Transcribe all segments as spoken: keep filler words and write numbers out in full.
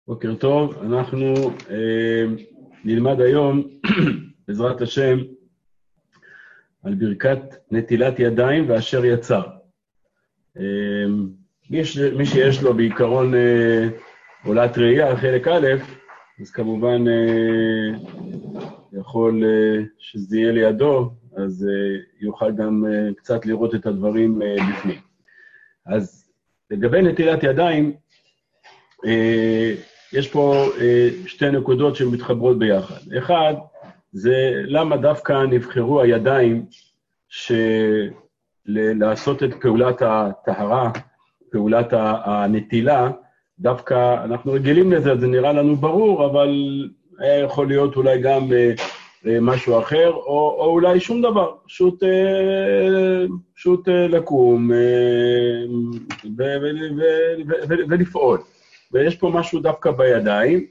בוקר טוב, אנחנו אה, נלמד היום, בעזרת השם, על ברכת נטילת ידיים ואשר יצר. אה, מי, ש, מי שיש לו בעיקרון אה, עולת ראייה, חלק א', אז כמובן אה, יכול אה, שזה יהיה לידו, אז אה, יוכל גם אה, קצת לראות את הדברים אה, בפנים. אז לגבי נטילת ידיים, אה, יש פה אה, שתי נקודות שמתחברות ביחד. אחד, זה למה דווקא נבחרו הידיים של... לעשות את פעולת הטהרה, פעולת הנטילה, דווקא אנחנו רגילים לזה, זה נראה לנו ברור, אבל היה יכול להיות אולי גם אה, אה, משהו אחר, או, או אולי שום דבר, פשוט, אה, פשוט אה, לקום אה, ו, ו, ו, ו, ו, ולפעול. ויש פה משהו דווקא בידיים,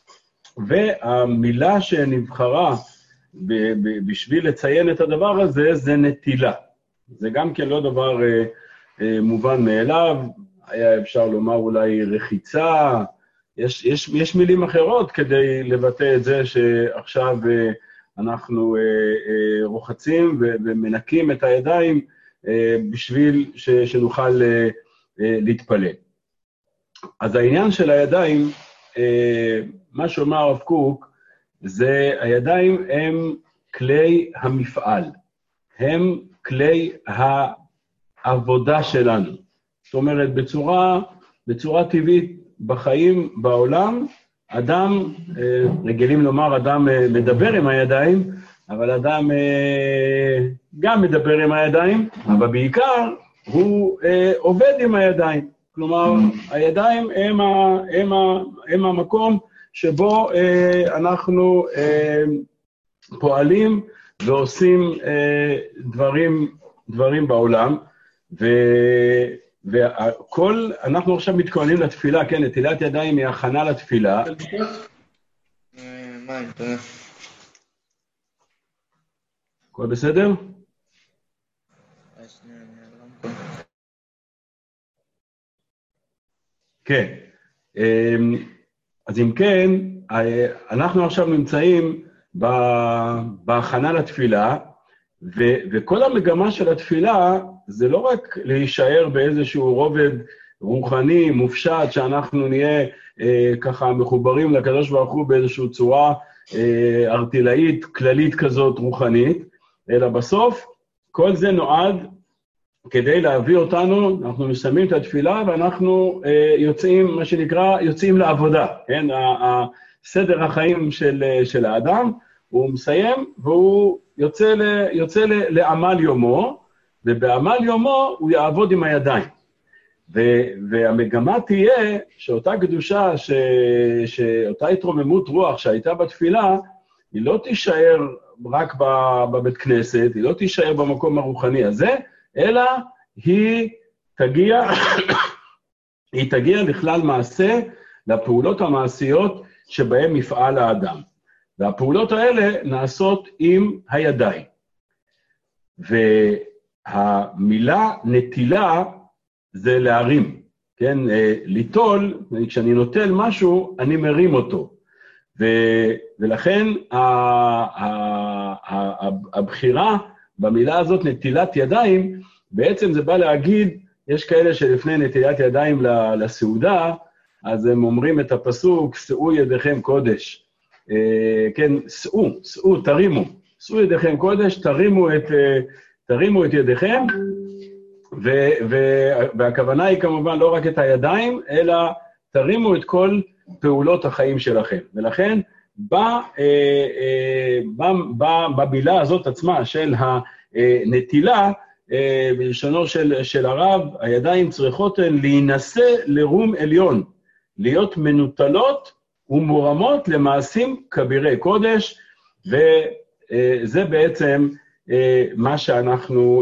והמילה שנבחרה ב- ב- בשביל לציין את הדבר הזה, זה נטילה. זה גם כן לא דבר אה, אה, מובן מאליו, היה אפשר לומר אולי רחיצה, יש, יש, יש מילים אחרות כדי לבטא את זה שעכשיו אה, אנחנו אה, אה, רוחצים ו- ומנקים את הידיים אה, בשביל ש- שנוכל אה, אה, להתפלל. אז העניין של הידיים, מה שאומר הרב קוק, זה הידיים הם כלי המפעל, הם כלי העבודה שלנו. זאת אומרת, בצורה, בצורה טבעית בחיים בעולם, אדם, רגילים לומר, אדם מדבר עם הידיים, אבל אדם גם מדבר עם הידיים, אבל בעיקר הוא עובד עם הידיים. כלומר, הידיים הם, ה, הם, ה, הם המקום שבו אה, אנחנו אה, פועלים ועושים אה, דברים, דברים בעולם, ו, וכל, אנחנו עכשיו מתכוננים לתפילה, כן, נטילת ידיים היא הכנה לתפילה. הכל בסדר? כן, אז אם כן, אנחנו עכשיו נמצאים בהכנה לתפילה, וכל המגמה של התפילה זה לא רק להישאר באיזשהו רובד רוחני, מופשט, שאנחנו נהיה ככה מחוברים לקדוש ברוך הוא באיזושהי צורה ארטילאית, כללית כזאת רוחנית, אלא בסוף כל זה נועד כדי להביא אותנו, אנחנו מסיימים את התפילה, ואנחנו אה, יוצאים, מה שנקרא, יוצאים לעבודה, כן? סדר החיים של, של האדם, הוא מסיים, והוא יוצא, ל, יוצא ל, לעמל יומו, ובעמל יומו הוא יעבוד עם הידיים. ו, והמגמה תהיה שאותה קדושה, ש, שאותה התרוממות רוח שהייתה בתפילה, היא לא תישאר רק בבית כנסת, היא לא תישאר במקום הרוחני הזה, אלא היא תגיע, היא תגיע לכלל מעשה, לפעולות המעשיות שבהן מפעל האדם. והפעולות האלה נעשות עם הידיים. והמילה נטילה זה להרים, כן? ליטול, כשאני נוטל משהו, אני מרים אותו. ו... ולכן הבחירה במילה הזאת, נטילת ידיים, בעצם זה בא להגיד, יש כאלה שלפני נטילת ידיים לסעודה, אז הם אומרים את הפסוק, שאו ידיכם קודש. כן, שאו, שאו, תרימו. שאו ידיכם קודש, תרימו את, תרימו את ידיכם, ו, ו, והכוונה היא כמובן לא רק את הידיים, אלא תרימו את כל פעולות החיים שלכם. ולכן, במילה הזאת עצמה של הנטילה, בלשונו של, של הרב, הידיים צריכות להינשא לרום עליון, להיות מנוטלות ומורמות למעשים כבירי קודש, וזה בעצם מה שאנחנו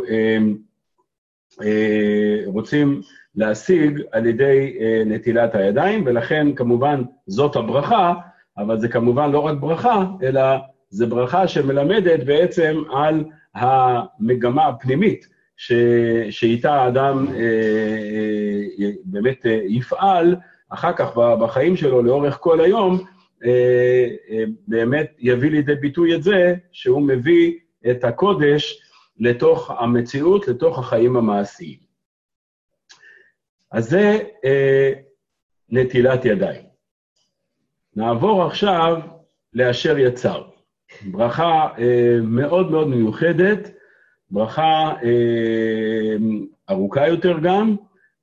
רוצים להשיג על ידי נטילת הידיים, ולכן כמובן זאת הברכה, אבל זה כמובן לא רק ברכה, אלא זה ברכה שמלמדת בעצם על המגמה הפנימית, ש... שאיתה האדם אה, אה, באמת אה, יפעל אחר כך בחיים שלו לאורך כל היום, באמת יביא לידי ביטוי את זה, שהוא מביא את הקודש לתוך המציאות, לתוך החיים המעשיים. אז זה נטילת ידיים. נעבור עכשיו לאשר יצר. ברכה מאוד מאוד מיוחדת, ברכה ארוכה יותר גם,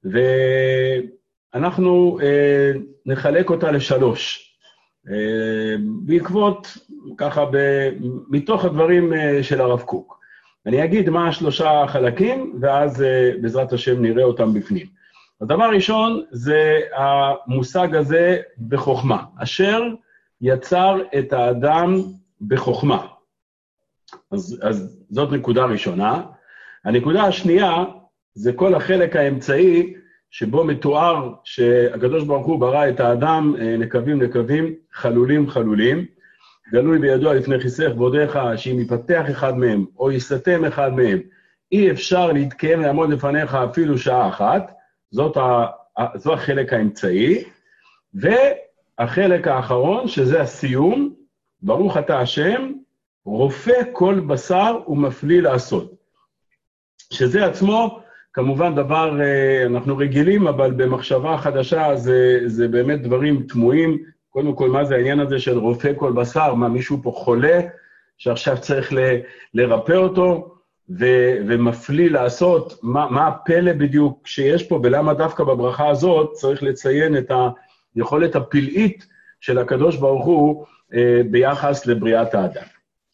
ואנחנו נחלק אותה לשלוש. בעקבות, ככה, מתוך הדברים של הרב קוק. אני אגיד מה השלושה חלקים, ואז בעזרת השם נראה אותם בפנים. הדבר הראשון זה המושג הזה בחוכמה, אשר יצר את האדם בחוכמה. אז, אז זאת נקודה ראשונה. הנקודה השנייה זה כל החלק האמצעי, שבו מתואר שהקדוש ברוך הוא ברא את האדם נקבים נקבים, חלולים חלולים, גלוי בידוע לפני כיסך ועודיך, שאם יפתח אחד מהם או יסתם אחד מהם, אי אפשר להתקיים לעמוד לפניך אפילו שעה אחת, זאת ה, זו החלק האמצעי, והחלק האחרון, שזה הסיום, ברוך אתה השם, רופא כל בשר ומפליא לעשות. שזה עצמו, כמובן דבר, אנחנו רגילים, אבל במחשבה חדשה זה, זה באמת דברים תמוהים. קודם כל, מה זה העניין הזה של רופא כל בשר? מה, מישהו פה חולה, שעכשיו צריך ל, לרפא אותו, ו, ומפליא לעשות? מה, מה הפלא בדיוק שיש פה, ולמה דווקא בברכה הזאת צריך לציין את היכולת הפלאית של הקדוש ברוך הוא אה, ביחס לבריאת האדם.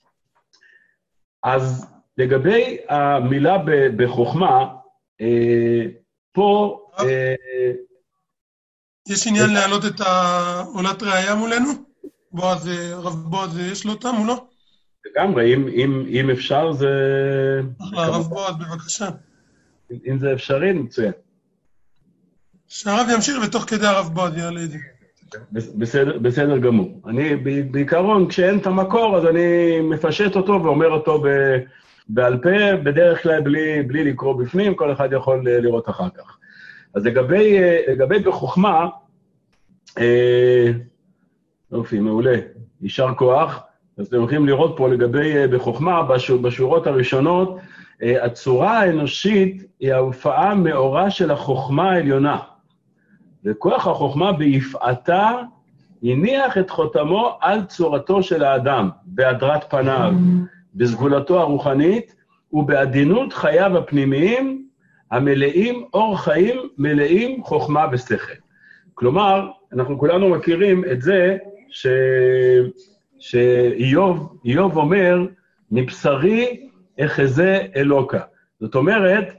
אז לגבי המילה ב, בחוכמה, אה, פה... אה, יש עניין להעלות את העולת ראייה מולנו? בועז, רב בועז, יש לו אותה מולו? לגמרי, אם, אם, אם אפשר זה... אחלה, רב בועז, בבקשה. אם זה אפשרי, מצוין. שהרב ימשיך ותוך כדי הרב בועז יעלה את זה. בסדר, בסדר גמור. אני, בעיקרון, כשאין את המקור, אז אני מפשט אותו ואומר אותו ב, בעל פה, בדרך כלל בלי, בלי לקרוא בפנים, כל אחד יכול לראות אחר כך. אז לגבי, לגבי בחוכמה, אה, אופי, מעולה, יישר כוח. אז אתם הולכים לראות פה לגבי בחוכמה, בשור, בשורות הראשונות, אה, הצורה האנושית היא ההופעה מאורה של החוכמה העליונה. וכוח החוכמה ביפעתה הניח את חותמו על צורתו של האדם, בהדרת פניו, בסגולתו הרוחנית, ובעדינות חייו הפנימיים, המלאים אור חיים, מלאים חוכמה ושכל. כלומר, אנחנו כולנו מכירים את זה ש... שאיוב, איוב אומר, מבשרי אחזה אלוקה. זאת אומרת,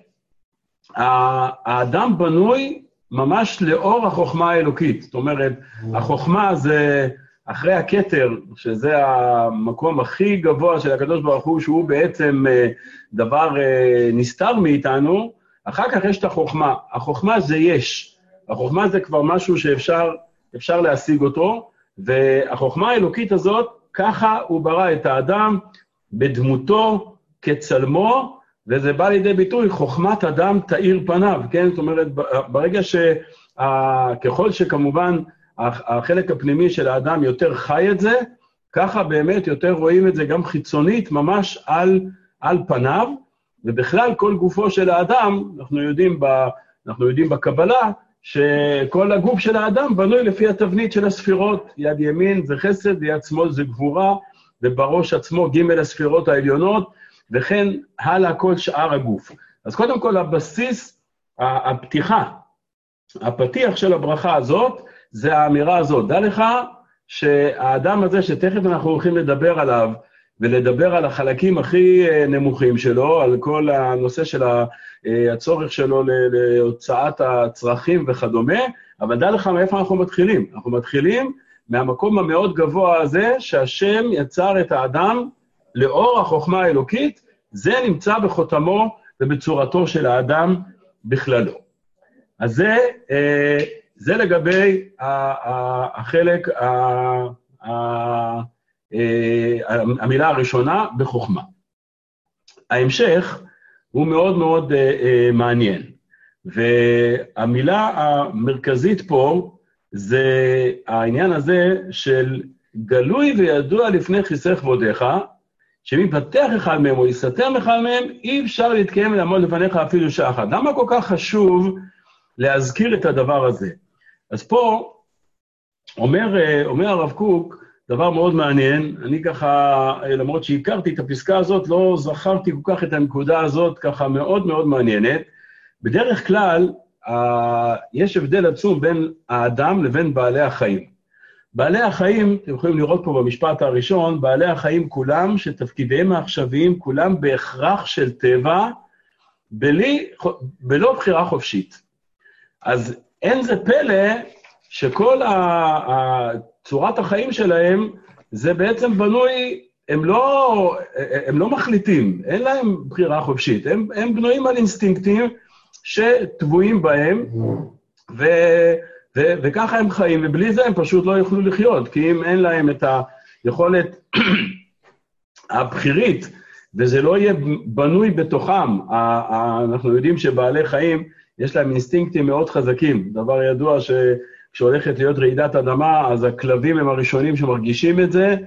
האדם בנוי ממש לאור החוכמה האלוקית. זאת אומרת, החוכמה זה אחרי הכתר, שזה המקום הכי גבוה של הקדוש ברוך הוא, שהוא בעצם דבר נסתר מאיתנו, אחר כך יש את החוכמה. החוכמה זה יש. החוכמה זה כבר משהו שאפשר אפשר להשיג אותו, והחוכמה האלוקית הזאת, ככה הוא ברא את האדם בדמותו כצלמו, וזה בא לידי ביטוי, חוכמת אדם תאיר פניו, כן? זאת אומרת, ברגע שככל שכמובן החלק הפנימי של האדם יותר חי את זה, ככה באמת יותר רואים את זה גם חיצונית, ממש על, על פניו, ובכלל כל גופו של האדם, אנחנו יודעים, ב, אנחנו יודעים בקבלה, שכל הגוף של האדם בנוי לפי התבנית של הספירות, יד ימין זה חסד, יד שמאל זה גבורה, ובראש עצמו ג' הספירות העליונות, וכן הלאה כל שאר הגוף. אז קודם כל הבסיס, הפתיחה, הפתיח של הברכה הזאת, זה האמירה הזאת. דע לך שהאדם הזה שתכף אנחנו הולכים לדבר עליו, ולדבר על החלקים הכי נמוכים שלו, על כל הנושא של הצורך שלו להוצאת הצרכים וכדומה, אבל דע לך מאיפה אנחנו מתחילים. אנחנו מתחילים מהמקום המאוד גבוה הזה, שהשם יצר את האדם לאור החוכמה האלוקית, זה נמצא בחותמו ובצורתו של האדם בכללו. אז זה, זה לגבי החלק, המילה הראשונה בחוכמה. ההמשך הוא מאוד מאוד מעניין, והמילה המרכזית פה זה העניין הזה של גלוי וידוע לפני כיסא כבודיך, שאם יפתח אחד מהם או יסתר אחד מהם, אי אפשר להתקיים ולעמוד לפניך אפילו שעה אחת. למה כל כך חשוב להזכיר את הדבר הזה? אז פה אומר, אומר הרב קוק, דבר מאוד מעניין, אני ככה, למרות שהכרתי את הפסקה הזאת, לא זכרתי כל כך את הנקודה הזאת, ככה מאוד מאוד מעניינת. בדרך כלל, יש הבדל עצום בין האדם לבין בעלי החיים. בעלי החיים, אתם יכולים לראות פה במשפט הראשון, בעלי החיים כולם, שתפקידיהם העכשוויים, כולם בהכרח של טבע, בלי, בלא בחירה חופשית. אז אין זה פלא שכל ה, צורת החיים שלהם, זה בעצם בנוי, הם לא, הם לא מחליטים, אין להם בחירה חופשית, הם, הם בנויים על אינסטינקטים שטבועים בהם, ו... ו- וככה הם חיים, ובלי זה הם פשוט לא יוכלו לחיות, כי אם אין להם את היכולת הבחירית, וזה לא יהיה בנוי בתוכם, אנחנו יודעים שבעלי חיים, יש להם אינסטינקטים מאוד חזקים, דבר ידוע שכשהולכת להיות רעידת אדמה, אז הכלבים הם הראשונים שמרגישים את זה,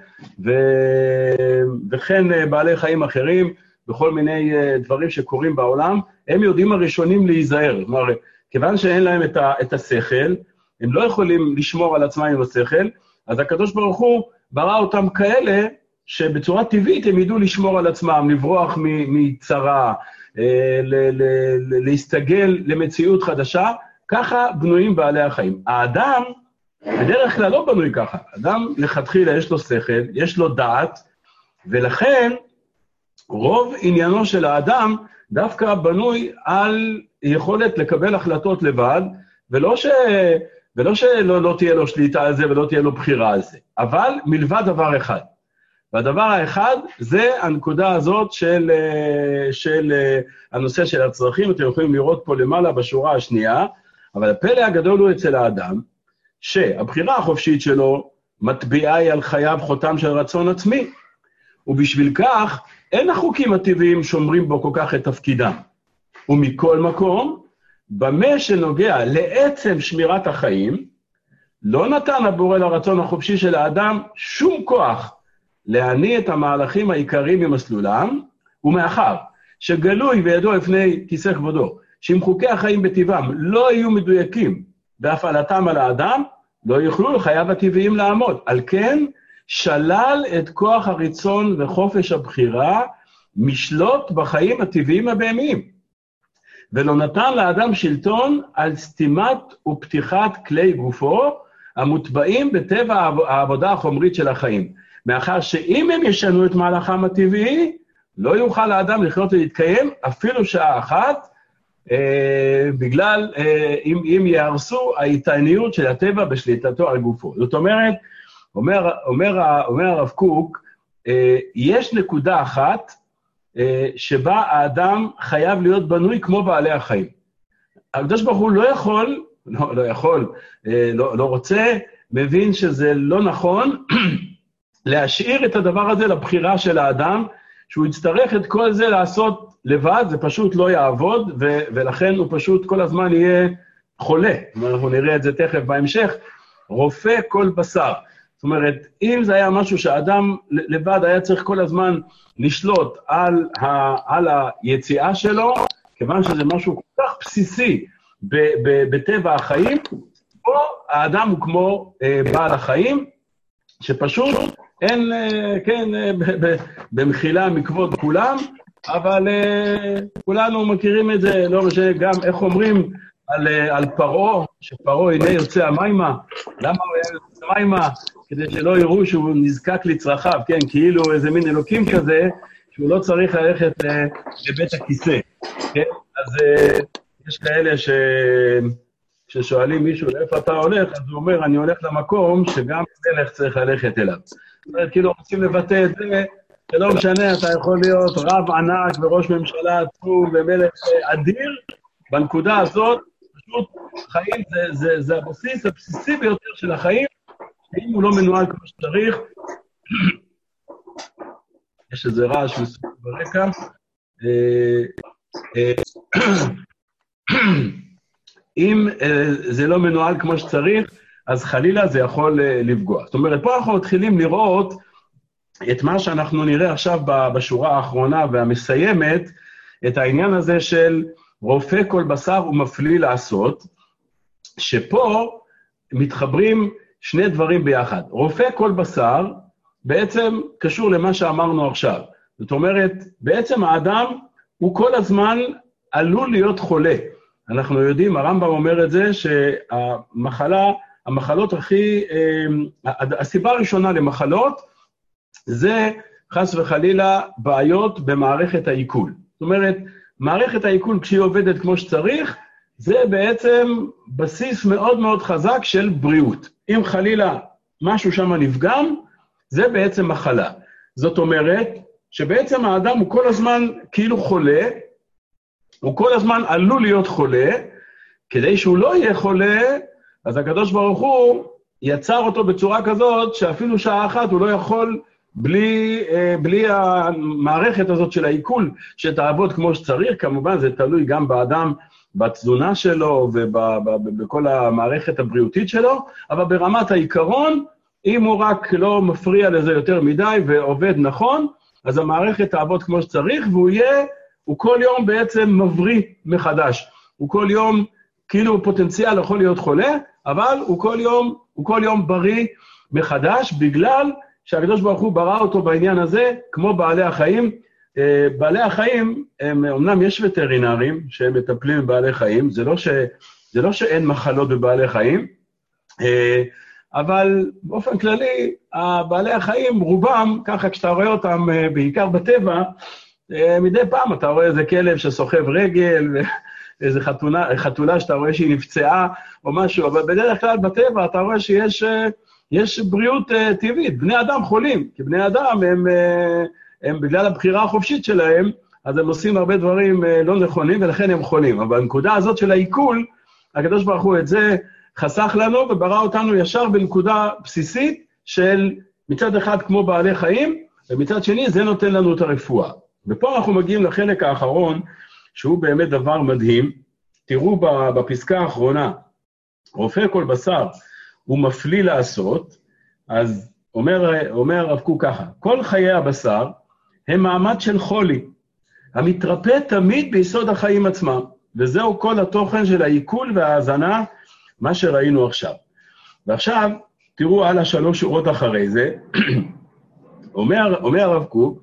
ו- וכן בעלי חיים אחרים, בכל מיני דברים שקורים בעולם, הם יודעים הראשונים להיזהר, כלומר, כיוון שאין להם את, ה- את השכל, הם לא יכולים לשמור על עצמם עם השכל, אז הקדוש ברוך הוא ברא אותם כאלה, שבצורה טבעית הם ידעו לשמור על עצמם, לברוח מצרה, ל- ל- ל- להסתגל למציאות חדשה, ככה בנויים בעלי החיים. האדם בדרך כלל לא בנוי ככה, אדם לכתחילה יש לו שכל, יש לו דעת, ולכן רוב עניינו של האדם דווקא בנוי על יכולת לקבל החלטות לבד, ולא ש... ולא שלא לא תהיה לו שליטה על זה ולא תהיה לו בחירה על זה, אבל מלבד דבר אחד. והדבר האחד זה הנקודה הזאת של, של הנושא של הצרכים, אתם יכולים לראות פה למעלה בשורה השנייה, אבל הפלא הגדול הוא אצל האדם, שהבחירה החופשית שלו מטביעה היא על חייו חותם של רצון עצמי, ובשביל כך אין החוקים הטבעיים שומרים בו כל כך את תפקידם. ומכל מקום, במה שנוגע לעצם שמירת החיים, לא נתן הבורא לרצון החופשי של האדם שום כוח להניע את המהלכים העיקריים ממסלולם, ומאחר שגלוי וידוע לפני כיסא כבודו, שאם חוקי החיים בטבעם לא יהיו מדויקים בהפעלתם על האדם, לא יוכלו לחייו הטבעיים לעמוד. על כן, שלל את כוח הרצון וחופש הבחירה, משלוט בחיים הטבעיים הבהמיים. ולא נתן לאדם שלטון על סתימת ופתיחת כלי גופו, המוטבעים בטבע העבודה החומרית של החיים. מאחר שאם הם ישנו את מהלכם הטבעי, לא יוכל האדם לחיות ולהתקיים אפילו שעה אחת, אה, בגלל, אה, אם, אם יהרסו ההתעניות של הטבע בשליטתו על גופו. זאת אומרת, אומר, אומר, אומר הרב קוק, אה, יש נקודה אחת, שבה האדם חייב להיות בנוי כמו בעלי החיים. הקדוש ברוך הוא לא יכול, לא, לא יכול, לא, לא רוצה, מבין שזה לא נכון, להשאיר את הדבר הזה לבחירה של האדם, שהוא יצטרך את כל זה לעשות לבד, זה פשוט לא יעבוד, ו- ולכן הוא פשוט כל הזמן יהיה חולה. אנחנו נראה את זה תכף בהמשך, רופא כל בשר. זאת אומרת, אם זה היה משהו שהאדם לבד היה צריך כל הזמן לשלוט על, ה, על היציאה שלו, כיוון שזה משהו כל כך בסיסי ב, ב, בטבע החיים, פה האדם הוא כמו אה, בעל החיים, שפשוט אין, אה, כן, אה, ב, ב, במחילה מכבוד כולם, אבל אה, כולנו מכירים את זה, לא משנה גם איך אומרים על, אה, על פרעה, שפרעה הנה יוצא המימה, למה הוא היה יוצא המימה? כדי שלא יראו שהוא נזקק לצרכיו, כן, כאילו איזה מין אלוקים כזה, שהוא לא צריך ללכת אה, לבית הכיסא, כן? אז אה, יש כאלה ש... ששואלים מישהו, לאיפה אתה הולך? אז הוא אומר, אני הולך למקום שגם מלך צריך ללכת אליו. זאת אומרת, כאילו רוצים לבטא את זה, שלא משנה, אתה יכול להיות רב ענק וראש ממשלה עצום ומלך אדיר, בנקודה הזאת, פשוט חיים זה, זה, זה הבסיס הבסיסי ביותר של החיים, אם הוא לא מנוהל כמו שצריך, יש איזה רעש מסוים ברקע, אם זה לא מנוהל כמו שצריך, אז חלילה זה יכול לפגוע. זאת אומרת, פה אנחנו מתחילים לראות את מה שאנחנו נראה עכשיו בשורה האחרונה והמסיימת, את העניין הזה של רופא כל בשר ומפליא לעשות, שפה מתחברים שני דברים ביחד. רופא כל בשר בעצם קשור למה שאמרנו עכשיו. זאת אומרת, בעצם האדם הוא כל הזמן עלול להיות חולה. אנחנו יודעים, הרמב"ם אומר את זה, שהמחלה, המחלות הכי, הסיבה הראשונה למחלות, זה חס וחלילה בעיות במערכת העיכול. זאת אומרת, מערכת העיכול כשהיא עובדת כמו שצריך, זה בעצם בסיס מאוד מאוד חזק של בריאות. אם חלילה משהו שם נפגם, זה בעצם מחלה. זאת אומרת, שבעצם האדם הוא כל הזמן כאילו חולה, הוא כל הזמן עלול להיות חולה, כדי שהוא לא יהיה חולה, אז הקדוש ברוך הוא יצר אותו בצורה כזאת, שאפילו שעה אחת הוא לא יכול בלי, בלי המערכת הזאת של העיכול, שתעבוד כמו שצריך. כמובן זה תלוי גם באדם, בתזונה שלו ובכל המערכת הבריאותית שלו, אבל ברמת העיקרון, אם הוא רק לא מפריע לזה יותר מדי ועובד נכון, אז המערכת תעבוד כמו שצריך, והוא יהיה, הוא כל יום בעצם מבריא מחדש. הוא כל יום, כאילו פוטנציאל יכול להיות חולה, אבל הוא כל יום, הוא כל יום בריא מחדש, בגלל שהקדוש ברוך הוא ברא אותו בעניין הזה, כמו בעלי החיים. בעלי החיים, הם, אמנם יש וטרינרים שהם מטפלים בבעלי חיים, זה לא, ש, זה לא שאין מחלות בבעלי חיים, אבל באופן כללי, בעלי החיים, רובם, ככה כשאתה רואה אותם בעיקר בטבע, מדי פעם אתה רואה איזה כלב שסוחב רגל, איזה חתונה, חתולה שאתה רואה שהיא נפצעה או משהו, אבל בדרך כלל בטבע אתה רואה שיש יש בריאות טבעית. בני אדם חולים, כי בני אדם הם, הם בגלל הבחירה החופשית שלהם, אז הם עושים הרבה דברים לא נכונים ולכן הם חולים. אבל בנקודה הזאת של העיכול, הקדוש ברוך הוא את זה חסך לנו וברא אותנו ישר בנקודה בסיסית של מצד אחד כמו בעלי חיים, ומצד שני זה נותן לנו את הרפואה. ופה אנחנו מגיעים לחלק האחרון, שהוא באמת דבר מדהים. תראו בפסקה האחרונה, רופא כל בשר הוא מפליא לעשות, אז אומר, אומר הרב קוק ככה, כל חיי הבשר הם מעמד של חולי, המתרפא תמיד ביסוד החיים עצמם, וזהו כל התוכן של העיכול וההאזנה, מה שראינו עכשיו. ועכשיו, תראו על השלוש שורות אחרי זה, אומר, אומר הרב קוק,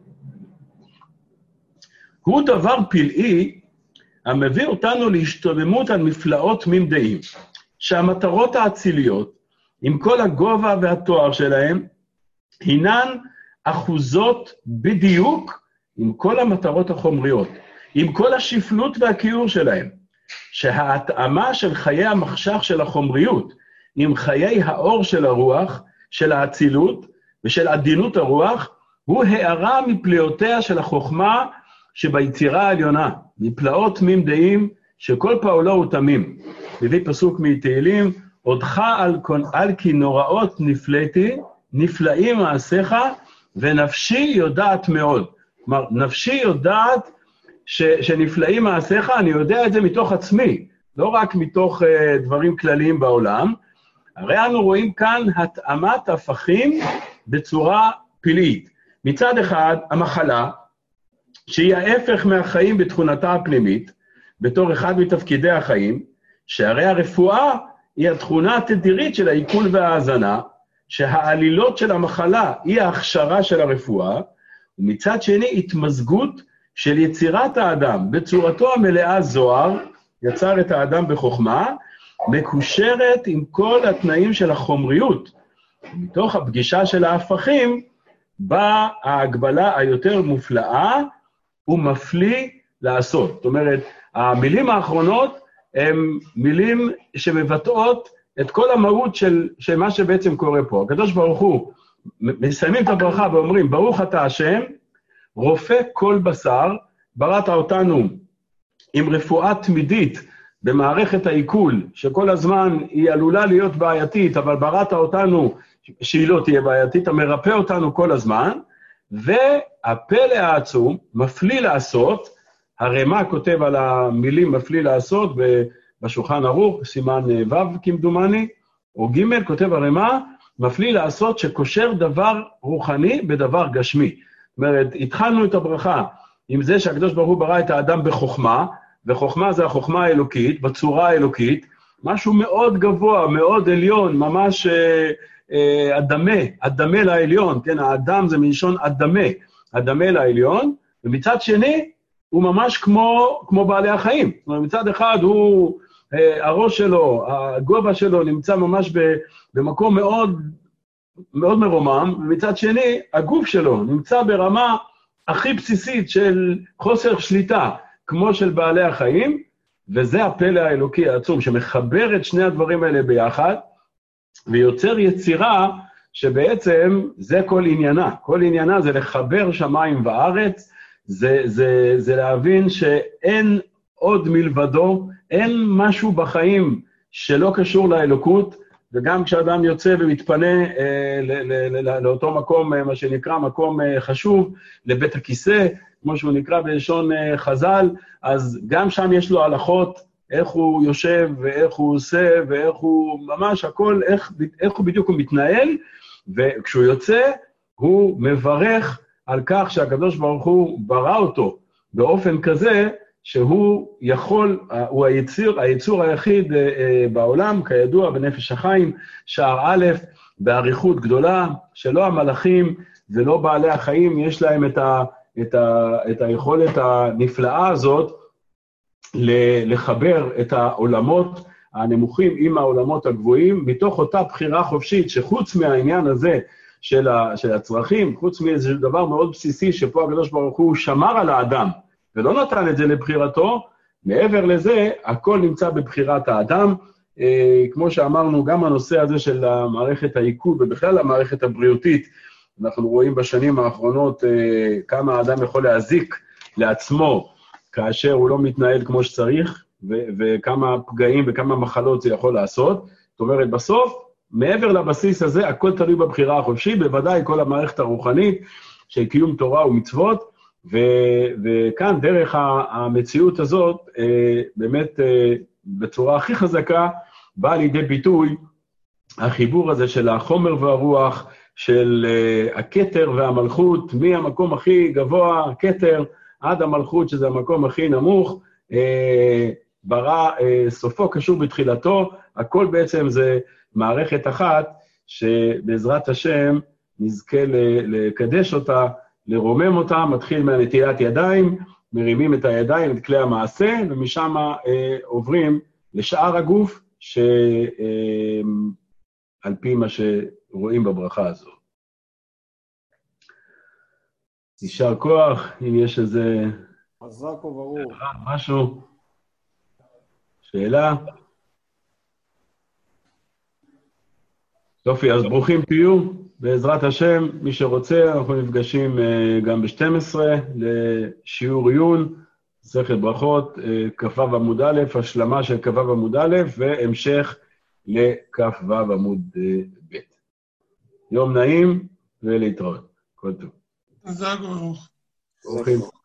הוא דבר פלאי המביא אותנו להשתוממות על מפלאות ממדעים, שהמטרות האציליות, עם כל הגובה והתואר שלהם, הינן אחוזות בדיוק עם כל המטרות החומריות, עם כל השפלות והכיעור שלהם, שההתאמה של חיי המחשך של החומריות, עם חיי האור של הרוח, של האצילות ושל עדינות הרוח, הוא הערה מפלאותיה של החוכמה שביצירה העליונה, מפלאות ממדעים שכל פעולו הוא תמים. מביא פסוק מתהילים, עודך על, על כי נוראות נפלאתי, נפלאים מעשיך, ונפשי יודעת מאוד. כלומר, נפשי יודעת ש, שנפלאים מעשיך, אני יודע את זה מתוך עצמי, לא רק מתוך uh, דברים כלליים בעולם. הרי אנו רואים כאן התאמת הפכים בצורה פלאית. מצד אחד, המחלה, שהיא ההפך מהחיים בתכונתה הפנימית, בתור אחד מתפקידי החיים, שהרי הרפואה היא התכונה התדירית של העיכול וההאזנה, שהעלילות של המחלה היא ההכשרה של הרפואה, ומצד שני התמזגות של יצירת האדם בצורתו המלאה זוהר, יצר את האדם בחוכמה, מקושרת עם כל התנאים של החומריות. מתוך הפגישה של ההפכים, באה ההגבלה היותר מופלאה, הוא מפליא לעשות. זאת אומרת, המילים האחרונות הן מילים שמבטאות את כל המהות של, של מה שבעצם קורה פה. הקדוש ברוך הוא, מסיימים את הברכה ואומרים, ברוך אתה השם, רופא כל בשר, בראת אותנו עם רפואה תמידית במערכת העיכול, שכל הזמן היא עלולה להיות בעייתית, אבל בראת אותנו שהיא לא תהיה בעייתית, המרפא אותנו כל הזמן, והפלא העצום, מפליא לעשות, הרמ"א כותב על המילים מפליא לעשות, בשולחן ערוך, סימן ו' כמדומני, או ג' כותב הרמ"א, מפליא לעשות שקושר דבר רוחני בדבר גשמי. זאת אומרת, התחלנו את הברכה עם זה שהקדוש ברוך הוא ברא את האדם בחוכמה, וחוכמה זה החוכמה האלוקית, בצורה האלוקית, משהו מאוד גבוה, מאוד עליון, ממש אה, אה, אדמה, אדמה לעליון, כן, האדם זה מלשון אדמה, אדמה לעליון, ומצד שני, הוא ממש כמו, כמו בעלי החיים. זאת אומרת, מצד אחד הוא, אה, הראש שלו, הגובה שלו נמצא ממש ב, במקום מאוד, מאוד מרומם, ומצד שני, הגוף שלו נמצא ברמה הכי בסיסית של חוסר שליטה, כמו של בעלי החיים, וזה הפלא האלוקי העצום, שמחבר את שני הדברים האלה ביחד, ויוצר יצירה שבעצם זה כל עניינה. כל עניינה זה לחבר שמיים וארץ, זה, זה, זה להבין שאין עוד מלבדו, אין משהו בחיים שלא קשור לאלוקות, וגם כשאדם יוצא ומתפנה אה, ל, ל, ל, לאותו מקום, אה, מה שנקרא מקום אה, חשוב, לבית הכיסא, כמו שהוא נקרא בלשון אה, חז"ל, אז גם שם יש לו הלכות, איך הוא יושב ואיך הוא עושה, ואיך הוא, ממש הכל, איך, איך הוא בדיוק הוא מתנהל, וכשהוא יוצא, הוא מברך על כך שהקדוש ברוך הוא ברא אותו באופן כזה, שהוא יכול, הוא היציר, היצור היחיד בעולם, כידוע, בנפש החיים, שער א', בעריכות גדולה, שלא המלאכים ולא בעלי החיים, יש להם את, ה, את, ה, את היכולת הנפלאה הזאת, לחבר את העולמות הנמוכים עם העולמות הגבוהים, מתוך אותה בחירה חופשית, שחוץ מהעניין הזה של, ה, של הצרכים, חוץ מאיזה דבר מאוד בסיסי, שפה הקדוש ברוך הוא שמר על האדם, ולא נתן את זה לבחירתו, מעבר לזה, הכל נמצא בבחירת האדם, אה, כמו שאמרנו, גם הנושא הזה של המערכת העיכול, ובכלל המערכת הבריאותית, אנחנו רואים בשנים האחרונות אה, כמה האדם יכול להזיק לעצמו, כאשר הוא לא מתנהל כמו שצריך, ו- וכמה פגעים וכמה מחלות זה יכול לעשות. זאת אומרת, בסוף, מעבר לבסיס הזה, הכל תלוי בבחירה החופשית, בוודאי כל המערכת הרוחנית של קיום תורה ומצוות, ו- וכאן דרך המציאות הזאת, אה, באמת אה, בצורה הכי חזקה, באה לידי ביטוי החיבור הזה של החומר והרוח, של אה, הכתר והמלכות, מהמקום הכי גבוה, הכתר, עד המלכות, שזה המקום הכי נמוך, אה, ברא, אה, סופו קשור בתחילתו, הכל בעצם זה מערכת אחת, שבעזרת השם נזכה לקדש אותה, לרומם אותה, מתחיל מהנטילת ידיים, מרימים את הידיים, את כלי המעשה, ומשם אה, עוברים לשאר הגוף, שעל אה, פי מה שרואים בברכה הזאת. יישר כוח, אם יש איזה... חזק וברוך. משהו? שאלה? יופי, אז ברוכים תהיו, בעזרת השם, מי שרוצה, אנחנו נפגשים גם ב-שתים עשרה לשיעור עיון, מסכת ברכות, כ"ו עמוד א', השלמה של כ"ו עמוד א', והמשך לכ"ו עמוד ב'. יום נעים ולהתראות. כל טוב. חזק וברוך. ברוכים.